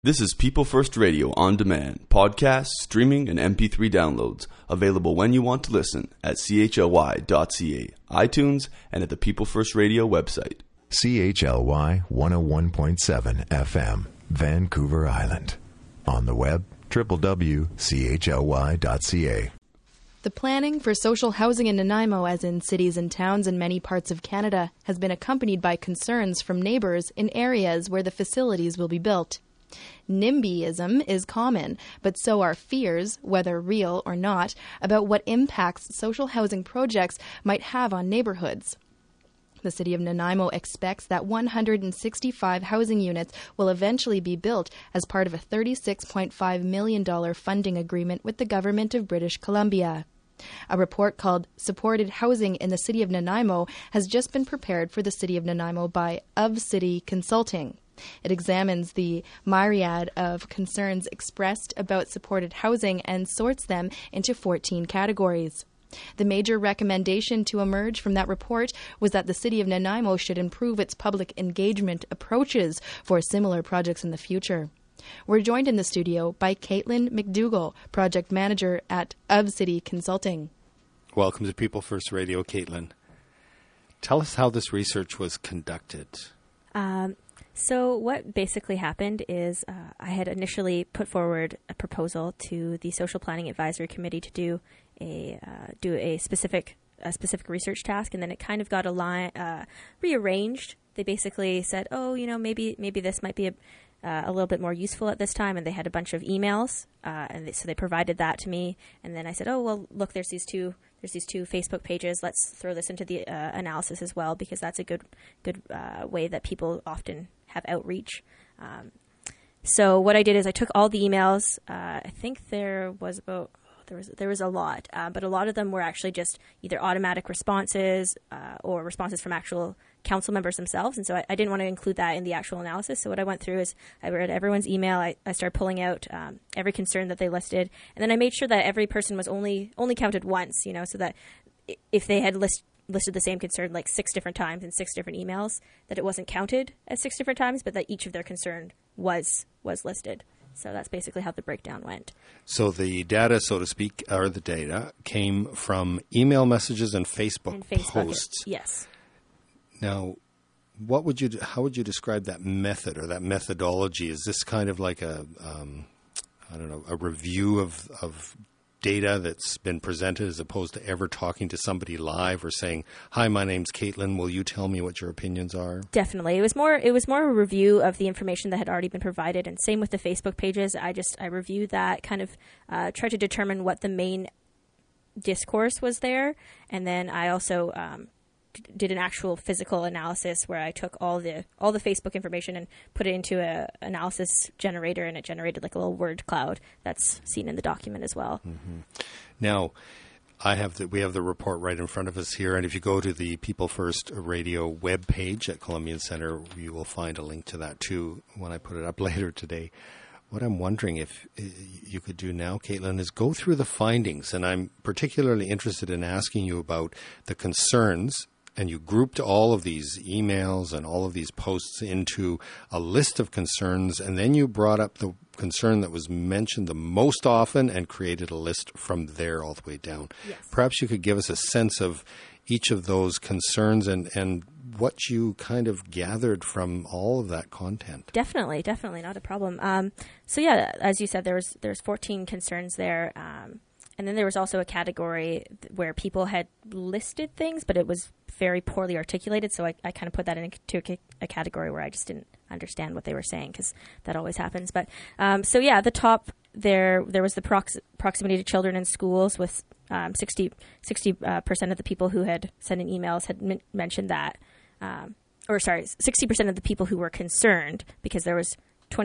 This is People First Radio on demand, podcasts, streaming, and MP3 downloads, available when you want to listen at chly.ca, iTunes, and at the People First Radio website. CHLY 101.7 FM, Vancouver Island. On the web, www.chly.ca. The planning for social housing in Nanaimo, as in cities and towns in many parts of Canada, has been accompanied by concerns from neighbours in areas where the facilities will be built. NIMBYism is common, but so are fears, whether real or not, about what impacts social housing projects might have on neighborhoods. The City of Nanaimo expects that 165 housing units will eventually be built as part of a $36.5 million funding agreement with the Government of British Columbia. A report called Supported Housing in the City of Nanaimo has just been prepared for the City of Nanaimo by Of City Consulting. It examines the myriad of concerns expressed about supported housing and sorts them into 14 categories. The major recommendation to emerge from that report was that the City of Nanaimo should improve its public engagement approaches for similar projects in the future. We're joined in the studio by Caitlin McDougall, Project Manager at Of City Consulting. Welcome to People First Radio, Caitlin. Tell us how this research was conducted. So what basically happened is I had initially put forward a proposal to the Social Planning Advisory Committee to do a specific research task, and then it kind of got rearranged. They basically said, maybe this might be a little bit more useful at this time, and they had a bunch of emails, so they provided that to me, and then I said, look, there's these two Facebook pages. Let's throw this into the analysis as well, because that's a good way that people often have outreach. So what I did is I took all the emails. I think there was a lot, but a lot of them were actually just either automatic responses or responses from actual council members themselves, and so I didn't want to include that in the actual analysis. So what I went through is I read everyone's email. I started pulling out every concern that they listed, and then I made sure that every person was only counted once, so that if they had listed the same concern like 6 different times in 6 different emails, that it wasn't counted as 6 different times, but that each of their concern was listed. So that's basically how the breakdown went. So the data, so to speak, or the data came from email messages and Facebook posts. Yes. Now, how would you describe that method or that methodology? Is this kind of like a review of data that's been presented as opposed to ever talking to somebody live or saying, "Hi, my name's Caitlin. Will you tell me what your opinions are?" Definitely. It was more a review of the information that had already been provided, and same with the Facebook pages. I reviewed that, kind of tried to determine what the main discourse was there, and then I also did an actual physical analysis where I took all the Facebook information and put it into a analysis generator, and it generated like a little word cloud that's seen in the document as well. Mm-hmm. Now, we have the report right in front of us here, and if you go to the People First Radio webpage at Columbian Centre, you will find a link to that too when I put it up later today. What I'm wondering if you could do now, Caitlin, is go through the findings, and I'm particularly interested in asking you about the concerns. And you grouped all of these emails and all of these posts into a list of concerns, and then you brought up the concern that was mentioned the most often and created a list from there all the way down. Yes. Perhaps you could give us a sense of each of those concerns and what you kind of gathered from all of that content. Definitely, not a problem. So yeah, as you said, there's 14 concerns there. And then there was also a category where people had listed things, but it was very poorly articulated. So I kind of put that into a category where I just didn't understand what they were saying, because that always happens. But so yeah, at the top there was the proximity to children in schools, with 60% of the people who had sent in emails had mentioned that. 60% of the people who were concerned, because there was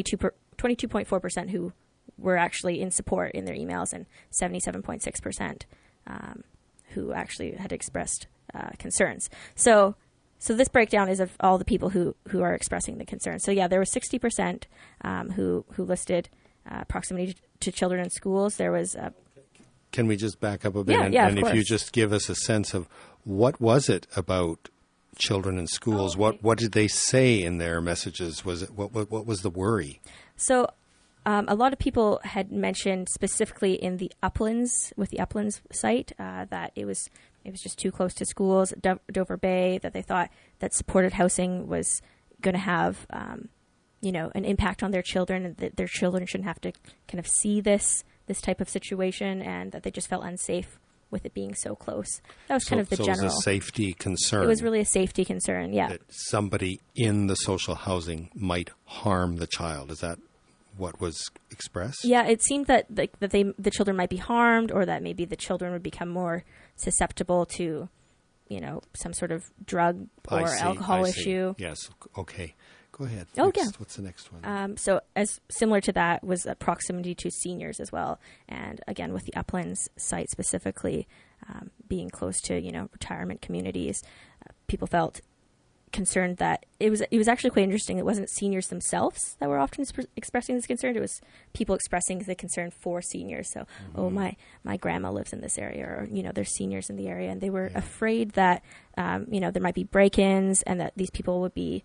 22.4% who were actually in support in their emails, and 77.6% who actually had expressed concerns. So this breakdown is of all the people who are expressing the concerns. So yeah, there was 60% who listed proximity to children in schools. There was. Can we just back up a bit? Yeah, and if you just give us a sense of what was it about children in schools? Oh, okay. What did they say in their messages? Was it what was the worry? So A lot of people had mentioned specifically in the Uplands, with the Uplands site, that it was just too close to schools, Dover Bay, that they thought that supported housing was going to have, an impact on their children, and that their children shouldn't have to kind of see this type of situation, and that they just felt unsafe with it being so close. That was kind of the general. So it was a safety concern. It was really a safety concern, yeah. That somebody in the social housing might harm the child. Is that what was expressed? Yeah, it seemed that the children might be harmed, or that maybe the children would become more susceptible to, some sort of drug or alcohol issue. Yes. Okay. Go ahead. Oh, next. yeah. What's the next one? So as similar to that was proximity to seniors as well. And again, with the Uplands site specifically, being close to, retirement communities, people felt concerned that it was actually quite interesting. It wasn't seniors themselves that were often expressing this concern. It was people expressing the concern for seniors. So, my grandma lives in this area, or, there's seniors in the area, and they were afraid that, there might be break-ins, and that these people would be,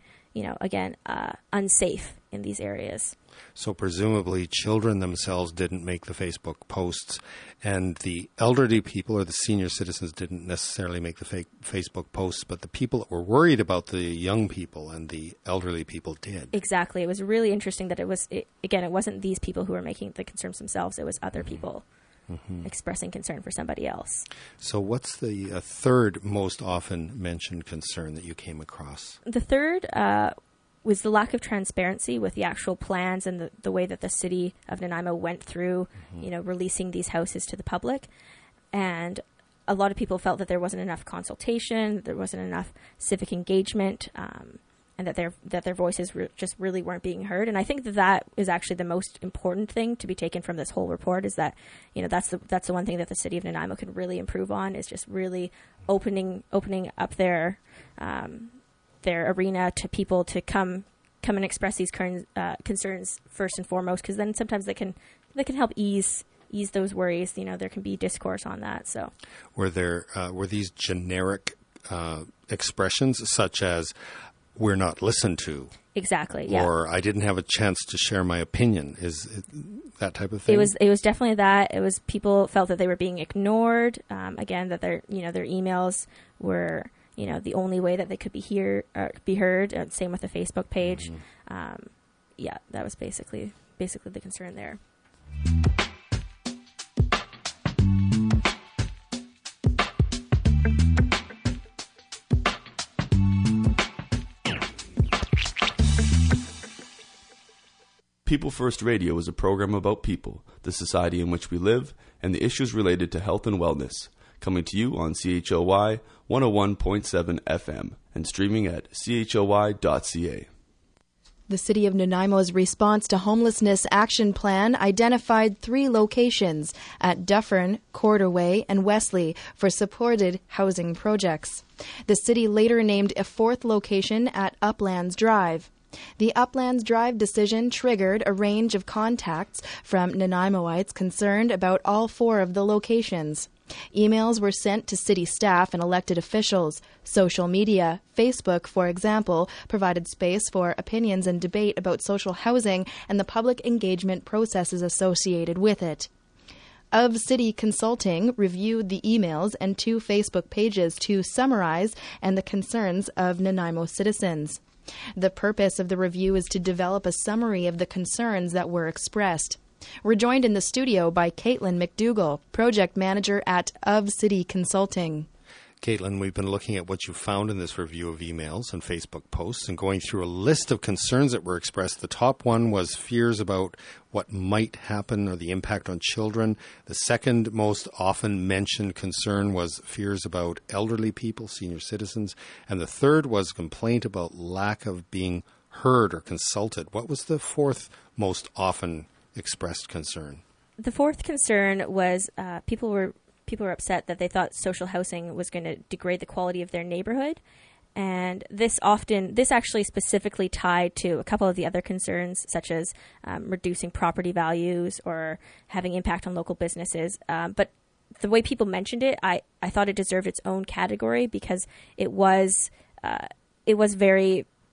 unsafe in these areas. So presumably children themselves didn't make the Facebook posts, and the elderly people or the senior citizens didn't necessarily make the Facebook posts, but the people that were worried about the young people and the elderly people did. Exactly. It was really interesting that it wasn't these people who were making the concerns themselves. It was other people expressing concern for somebody else. So what's the third most often mentioned concern that you came across? The third was the lack of transparency with the actual plans and the way that the city of Nanaimo went through, releasing these houses to the public. And a lot of people felt that there wasn't enough consultation, there wasn't enough civic engagement, and that their voices just really weren't being heard. And I think that is actually the most important thing to be taken from this whole report, is that, that's the one thing that the city of Nanaimo can really improve on, is just really opening up their arena to people to come and express these concerns first and foremost, because then sometimes they can help ease those worries. There can be discourse on that. So were these generic expressions such as "we're not listened to"? Exactly. Yeah. Or "I didn't have a chance to share my opinion"? Is it that type of thing? It was definitely that. It was people felt that they were being ignored. Again, that their emails were the only way that they could be heard. Same with the Facebook page. That was basically the concern there. People First Radio is a program about people, the society in which we live, and the issues related to health and wellness. Coming to you on CHLY 101.7 FM and streaming at chly.ca. The City of Nanaimo's response to homelessness action plan identified 3 locations at Dufferin, Corderway, and Wesley for supported housing projects. The city later named a 4th location at Uplands Drive. The Uplands Drive decision triggered a range of contacts from Nanaimoites concerned about all 4 of the locations. Emails were sent to city staff and elected officials. Social media, Facebook, for example, provided space for opinions and debate about social housing and the public engagement processes associated with it. Of City Consulting reviewed the emails and 2 Facebook pages to summarize and the concerns of Nanaimo citizens. The purpose of the review is to develop a summary of the concerns that were expressed. We're joined in the studio by Caitlin McDougall, Project Manager at Of City Consulting. Caitlin, we've been looking at what you found in this review of emails and Facebook posts and going through a list of concerns that were expressed. The top one was fears about what might happen or the impact on children. The second most often mentioned concern was fears about elderly people, senior citizens. And the third was complaint about lack of being heard or consulted. What was the 4th most often expressed concern? The 4th concern was people were upset that they thought social housing was going to degrade the quality of their neighborhood. And this actually specifically tied to a couple of the other concerns, such as reducing property values or having impact on local businesses. But the way people mentioned it, I thought it deserved its own category, because it was very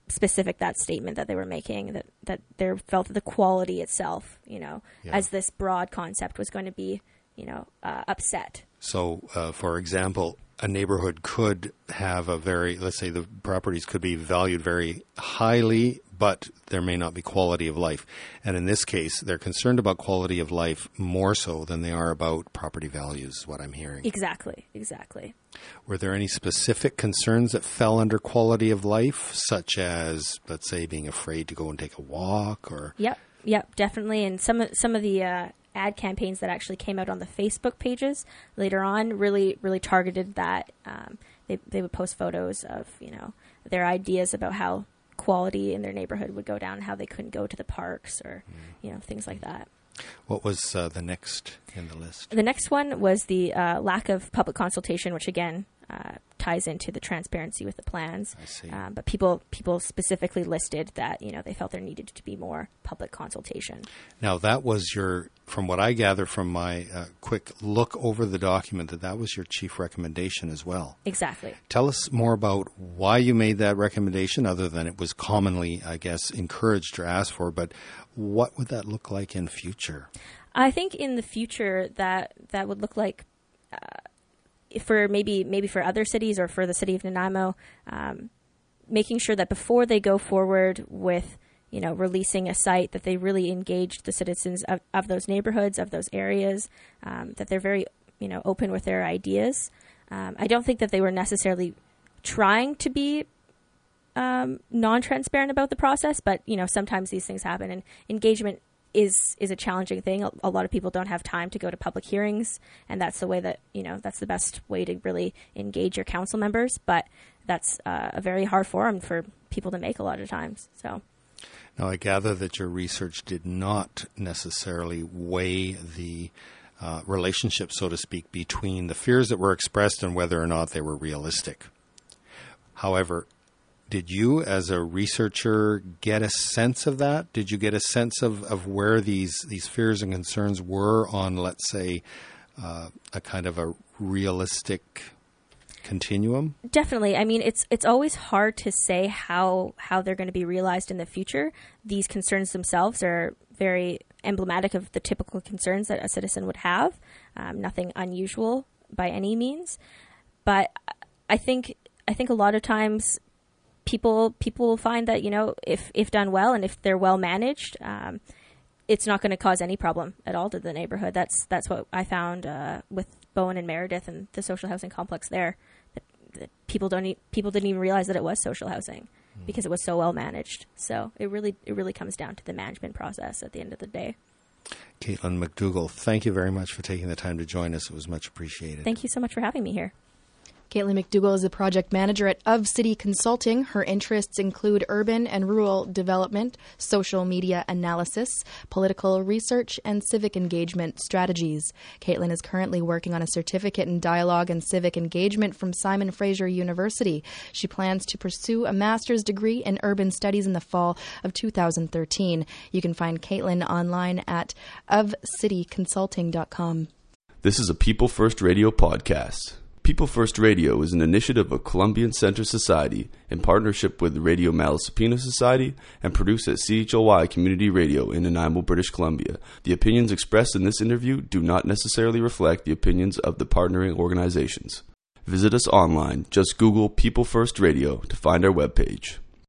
specific that statement that they were making, that they felt that the quality itself, as this broad concept was going to be, upset. So, for example, a neighborhood could have let's say the properties could be valued very highly, but there may not be quality of life. And in this case, they're concerned about quality of life more so than they are about property values, is what I'm hearing. Exactly. Were there any specific concerns that fell under quality of life, such as, let's say, being afraid to go and take a walk? Or Yep, definitely. And some of the ad campaigns that actually came out on the Facebook pages later on really targeted that. They would post photos of their ideas about how quality in their neighborhood would go down, how they couldn't go to the parks or things like that. What was the next in the list? The next one was the lack of public consultation, which again ties into the transparency with the plans. I see. But people specifically listed that they felt there needed to be more public consultation. Now that was from what I gather from my quick look over the document, that was your chief recommendation as well. Exactly. Tell us more about why you made that recommendation, other than it was commonly, I guess, encouraged or asked for. But what would that look like in future? I think in the future that would look like. For maybe for other cities or for the city of Nanaimo, making sure that before they go forward with releasing a site, that they really engaged the citizens of those neighborhoods, of those areas, that they're very open with their ideas. I don't think that they were necessarily trying to be non-transparent about the process, but sometimes these things happen, and engagement is a challenging thing. A lot of people don't have time to go to public hearings, and that's the way that that's the best way to really engage your council members. But that's a very hard forum for people to make a lot of times. So, now I gather that your research did not necessarily weigh the relationship, so to speak, between the fears that were expressed and whether or not they were realistic. However, did you, as a researcher, get a sense of that? Did you get a sense of where these fears and concerns were on, let's say, a kind of a realistic continuum? Definitely. I mean, it's always hard to say how they're going to be realized in the future. These concerns themselves are very emblematic of the typical concerns that a citizen would have. Nothing unusual by any means. But I think a lot of times people will find that, if done well and if they're well managed, it's not going to cause any problem at all to the neighborhood. That's what I found with Bowen and Meredith and the social housing complex there. That people didn't even realize that it was social housing because it was so well managed. So it really comes down to the management process at the end of the day. Caitlin McDougall, thank you very much for taking the time to join us. It was much appreciated. Thank you so much for having me here. Caitlin McDougall is the project manager at Of City Consulting. Her interests include urban and rural development, social media analysis, political research, and civic engagement strategies. Caitlin is currently working on a certificate in dialogue and civic engagement from Simon Fraser University. She plans to pursue a master's degree in urban studies in the fall of 2013. You can find Caitlin online at ofcityconsulting.com. This is a People First Radio podcast. People First Radio is an initiative of Columbian Center Society in partnership with the Radio Malaspina Society and produced at CHLY Community Radio in Nanaimo, British Columbia. The opinions expressed in this interview do not necessarily reflect the opinions of the partnering organizations. Visit us online. Just Google People First Radio to find our webpage.